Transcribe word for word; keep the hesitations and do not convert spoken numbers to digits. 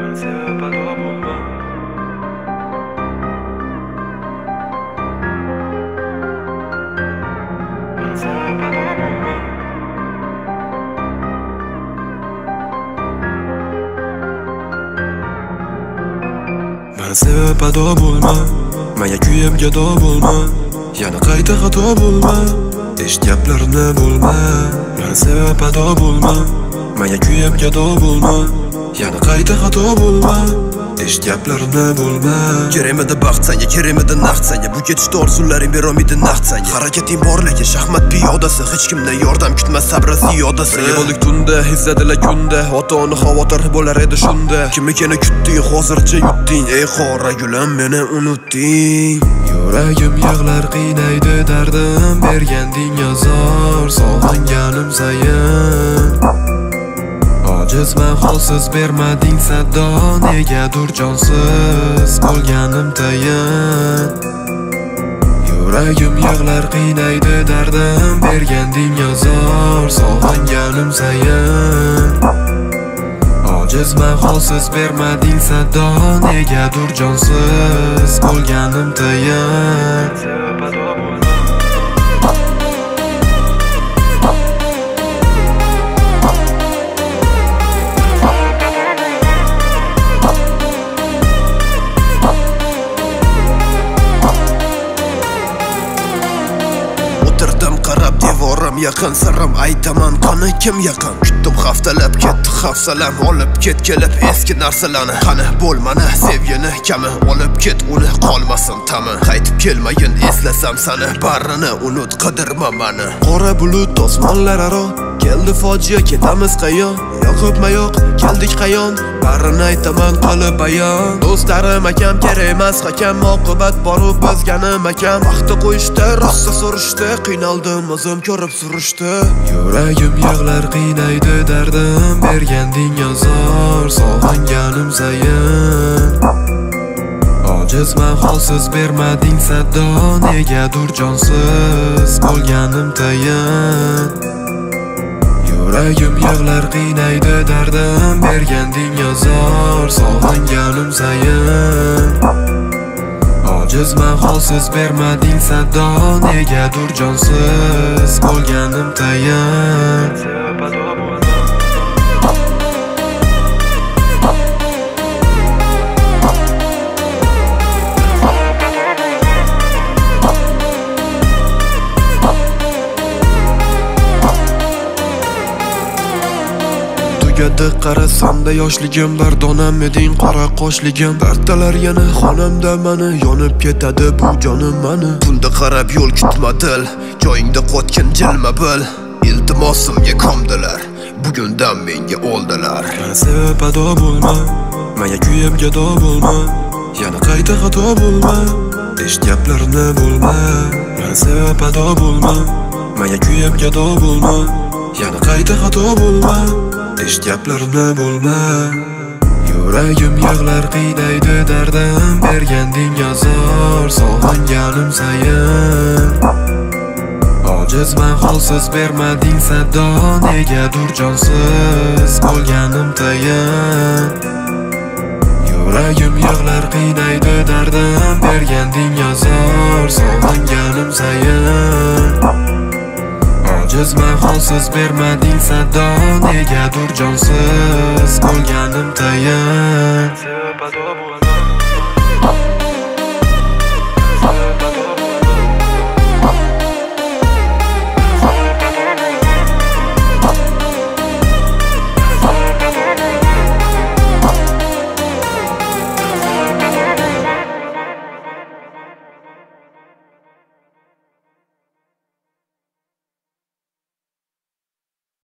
Men sevib ado bo'lma, menga kuyib gado bo'lma, yana qayta xato bo'lma, eshitgaplarimni bo'lma. Men sevib ado bo'lma, menga kuyib gado bo'lma, yana qayta xato bo'lma, eshitgaplarimni bo'lma. Kerakmidi baxt senga, kerakmidi naqd senga, bu ketishda orzularing berolmaydi naqd senga. Harakating bor lekin shaxmat piyodasi, hech kimdan yordam kutma, sabri ziyodasi. Birga bo'ldik tunda, izzadilar kunda, ota-ona xavotir bo'lar edi shunda. Kimligini kutding, hozircha yutding, ey qora gulim meni unutding. Yuragim yig'lar, qiynaydi dardim, berganding azor, sog'inganim sayin. Ojizman, holsiz bermading saddo, negadur jonsiz bo'lganim tayin. Yuragim yig'lar, qiynaydi dardim, berganding azor, sog'inganim sayin. Ojizman, holsiz bermading saddo, negadur jonsiz bo'lganim tayin. O'tirdim qarab devorim yaqin, sirrim aytaman qani kim yaqin. Kutdim haftalab ketdi hafsalam, olib ket kelib eski narsalarni. Qani bo'lmani sevgini kami, olib ket uni qolmasin tami. Qaytib kelmayin eslasam sani, barini unut qidirma mani. Qora bulut osmonlar aro, keldi fojia ketamiz qayon. Yo'qmi yo'q, keldik qayon, barini aytaman qilib bayon. Do'stlarim akam kerak emas, hakam oqibat borib bizganim akam. Vaqti qo'yishdi, rosa so'rishdi, qiynaldim o'zim ko'rib surishdi. Yuragim yig'lar, qiynaydi dardim, berganding azor, sog'inganim sayin. Ojizman, holsiz bermading saddo, negadur jonsiz bo'lganim tayin. Yuragim yig'lar, qiynaydi dardim, berganding azor, sog'inganim sayin. Ojizman, holsiz bermading saddo, negadur jonsiz bo'lganim tayin. Tugadi qarasanda yoshligim, dardonam eding qora qoshligim. Dartalar yana xonamda mani, yonib ketadi bu jonim mani. Tunda qarab yo'l kutma dil, joyingda qotgan jilma bil. Iltimosimga ko'mdilar, bugundan menga oldilar. Men sevib ado bo'lma, menga kuyib gado bo'lma, yana qayta xato bo'lma, eshitgaplarimni bo'lma. Men sevib ado bo'lma, menga kuyib gado bo'lma, yana qayta xato bo'lma, eshitgaplarimni bo'lma. Yuragim yig'lar, qiynaydi dardim, berganding azor, sog'inganim sayin. Ojizman, holsiz bermading saddo, negadur jonsiz bo'lganim tayin. Yuragim yig'lar, qiynaydi dardim, berganding azor, sog'inganim sayin. Ojizman, holsiz bermading saddo, negadur jonsiz bo'lganim tayin.